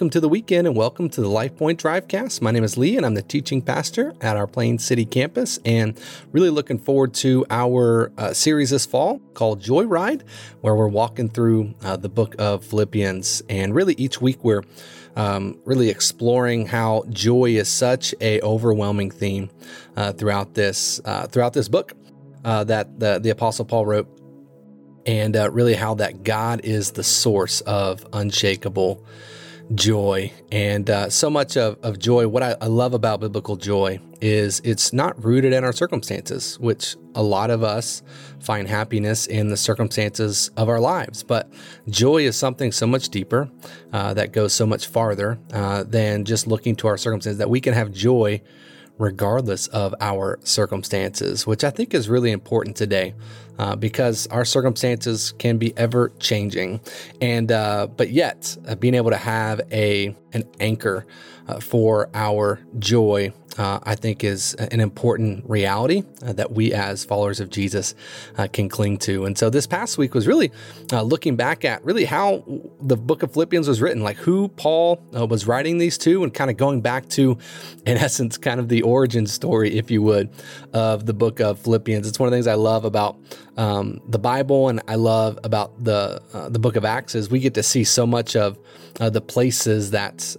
welcome to the weekend and welcome to the LifePoint Drivecast. My name is Lee and I'm the teaching pastor at our Plain City campus, and really looking forward to our series this fall called Joyride, where we're walking through the book of Philippians. And really each week we're really exploring how joy is such a overwhelming theme throughout this book that the Apostle Paul wrote, and really how that God is the source of unshakable joy. And so much of joy, what I love about biblical joy is it's not rooted in our circumstances, which a lot of us find happiness in the circumstances of our lives. But joy is something so much deeper that goes so much farther than just looking to our circumstances, that we can have joy regardless of our circumstances, which I think is really important today because our circumstances can be ever changing. And but yet being able to have an anchor for our joy, I think is an important reality that we as followers of Jesus can cling to. And so this past week was really looking back at really how the book of Philippians was written, like who Paul was writing these to, and kind of going back to, in essence, kind of the origin story, if you would, of the book of Philippians. It's one of the things I love about the Bible, and I love about the book of Acts, is we get to see so much of the places that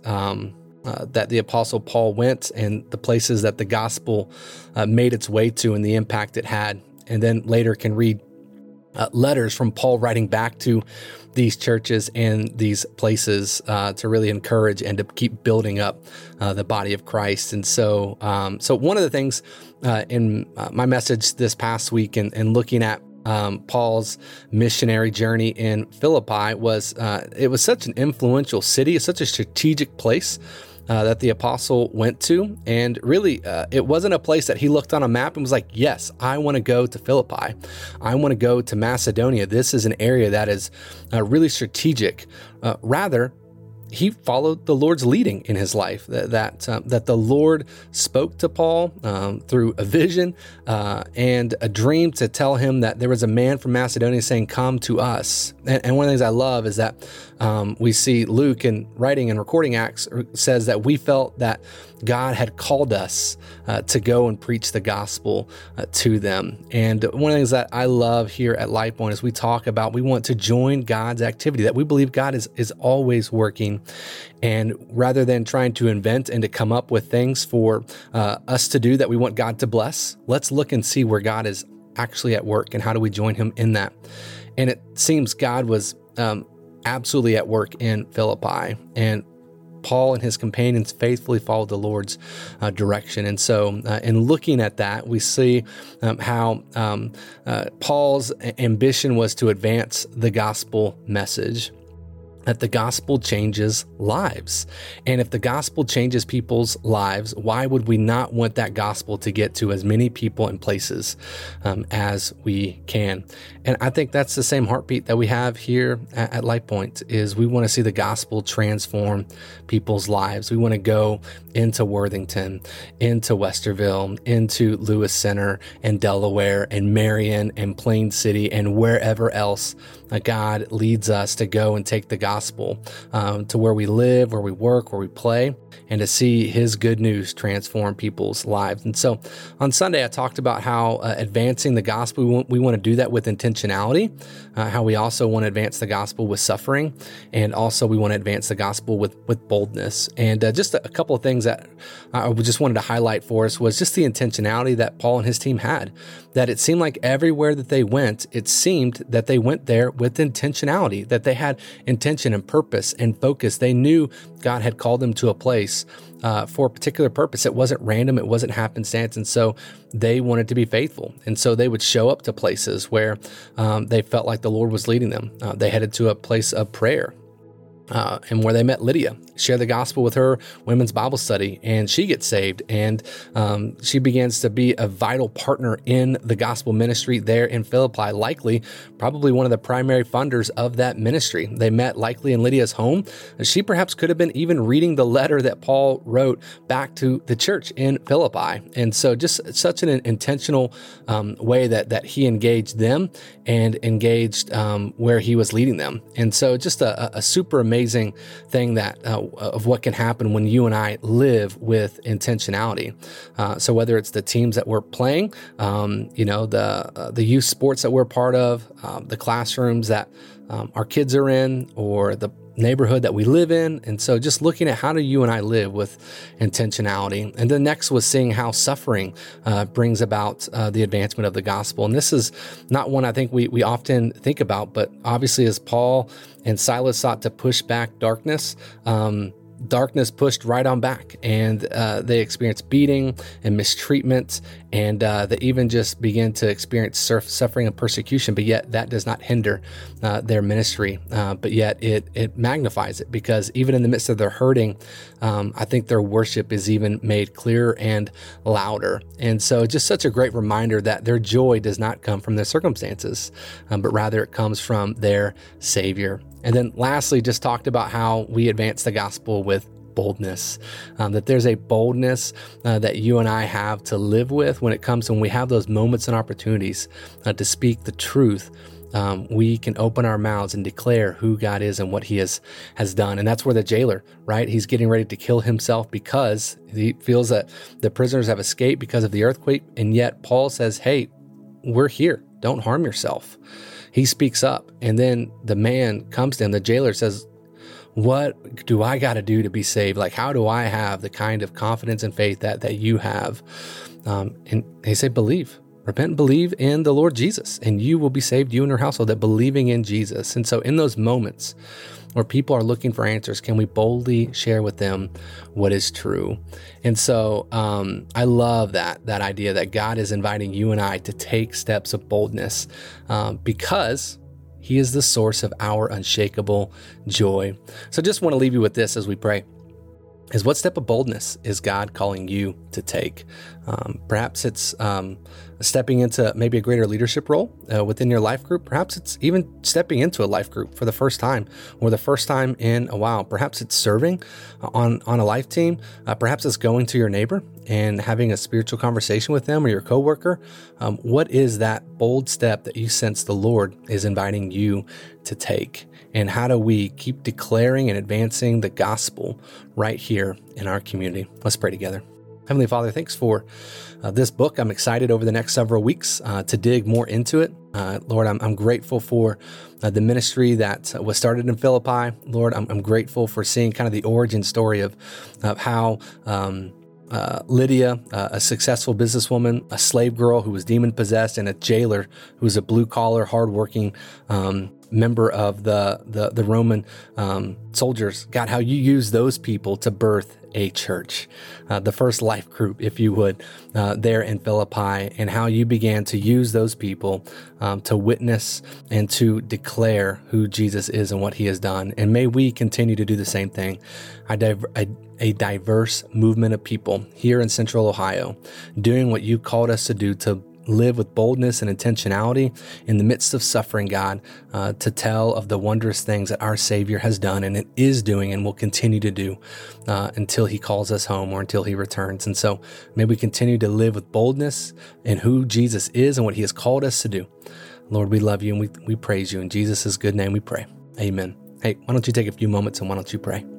the Apostle Paul went, and the places that the gospel made its way to, and the impact it had. And then later can read letters from Paul writing back to these churches and these places to really encourage and to keep building up the body of Christ. And so one of the things in my message this past week and looking at Paul's missionary journey in Philippi was it was such an influential city, such a strategic place that the apostle went to. And really, it wasn't a place that he looked on a map and was like, yes, I want to go to Philippi. I want to go to Macedonia. This is an area that is really strategic. Rather, he followed the Lord's leading in his life, that the Lord spoke to Paul through a vision and a dream to tell him that there was a man from Macedonia saying, come to us. And one of the things I love is that we see Luke in writing and recording Acts says that we felt that God had called us to go and preach the gospel to them. And one of the things that I love here at LifePoint is we talk about, we want to join God's activity, that we believe God is always working. And rather than trying to invent and to come up with things for us to do that we want God to bless, let's look and see where God is actually at work and how do we join him in that. And it seems God was absolutely at work in Philippi, and Paul and his companions faithfully followed the Lord's direction. And so in looking at that, we see how Paul's ambition was to advance the gospel message, that the gospel changes lives. And if the gospel changes people's lives, why would we not want that gospel to get to as many people and places as we can? And I think that's the same heartbeat that we have here at LifePoint, is we want to see the gospel transform people's lives. We want to go into Worthington, into Westerville, into Lewis Center and Delaware and Marion and Plain City and wherever else God leads us to go and take the gospel to where we live, where we work, where we play, and to see his good news transform people's lives. And so on Sunday, I talked about how advancing the gospel, we want to do that with intentionality, how we also want to advance the gospel with suffering, and also we want to advance the gospel with boldness. And just a couple of things that I just wanted to highlight for us was just the intentionality that Paul and his team had, that it seemed like everywhere that they went, it seemed that they went there with intentionality, that they had intention and purpose and focus. They knew God had called them to a place for a particular purpose. It wasn't random. It wasn't happenstance. And so they wanted to be faithful. And so they would show up to places where they felt like the Lord was leading them. They headed to a place of prayer. And where they met Lydia, share the gospel with her women's Bible study, and she gets saved, and she begins to be a vital partner in the gospel ministry there in Philippi, likely probably one of the primary funders of that ministry. They met likely in Lydia's home. She perhaps could have been even reading the letter that Paul wrote back to the church in Philippi. And so just such an intentional way that he engaged them and engaged where he was leading them. And so just a super amazing amazing thing that of what can happen when you and I live with intentionality. So whether it's the teams that we're playing, the youth sports that we're part of, the classrooms that our kids are in, or the neighborhood that we live in. And so just looking at how do you and I live with intentionality. And then next was seeing how suffering brings about the advancement of the gospel. And this is not one I think we often think about, but obviously as Paul and Silas sought to push back darkness, darkness pushed right on back, and they experienced beating and mistreatment, and they even just began to experience suffering and persecution, but yet that does not hinder their ministry, but yet it magnifies it, because even in the midst of their hurting, I think their worship is even made clearer and louder. And so just such a great reminder that their joy does not come from their circumstances, but rather it comes from their Savior. And then lastly, just talked about how we advance the gospel with boldness, that there's a boldness that you and I have to live with when it comes when we have those moments and opportunities to speak the truth. We can open our mouths and declare who God is and what he has done. And that's where the jailer, right? He's getting ready to kill himself because he feels that the prisoners have escaped because of the earthquake. And yet Paul says, hey, we're here. Don't harm yourself. He speaks up, and then the man comes to him. The jailer says, what do I got to do to be saved? Like, how do I have the kind of confidence and faith that you have? And he said, believe. Repent and believe in the Lord Jesus, and you will be saved, you and your household, that believing in Jesus. And so in those moments where people are looking for answers, can we boldly share with them what is true? And so I love that idea that God is inviting you and I to take steps of boldness because he is the source of our unshakable joy. So just want to leave you with this as we pray. Is what step of boldness is God calling you to take? Perhaps it's stepping into maybe a greater leadership role within your life group. Perhaps it's even stepping into a life group for the first time or the first time in a while. Perhaps it's serving on a life team. Perhaps it's going to your neighbor and having a spiritual conversation with them or your coworker. What is that bold step that you sense the Lord is inviting you to take? And how do we keep declaring and advancing the gospel right here in our community? Let's pray together. Heavenly Father, thanks for this book. I'm excited over the next several weeks to dig more into it. Lord, I'm grateful for the ministry that was started in Philippi. Lord, I'm grateful for seeing kind of the origin story of how Lydia, a successful businesswoman, a slave girl who was demon-possessed, and a jailer who was a blue-collar, hardworking member of the Roman soldiers. God, how you use those people to birth a church, the first life group, if you would, there in Philippi, and how you began to use those people to witness and to declare who Jesus is and what he has done. And may we continue to do the same thing. A diverse movement of people here in Central Ohio, doing what you called us to do, to live with boldness and intentionality in the midst of suffering, God, to tell of the wondrous things that our Savior has done and it is doing and will continue to do until he calls us home or until he returns. And so may we continue to live with boldness in who Jesus is and what he has called us to do. Lord, we love you and we praise you. In Jesus' good name we pray. Amen. Hey, why don't you take a few moments and why don't you pray?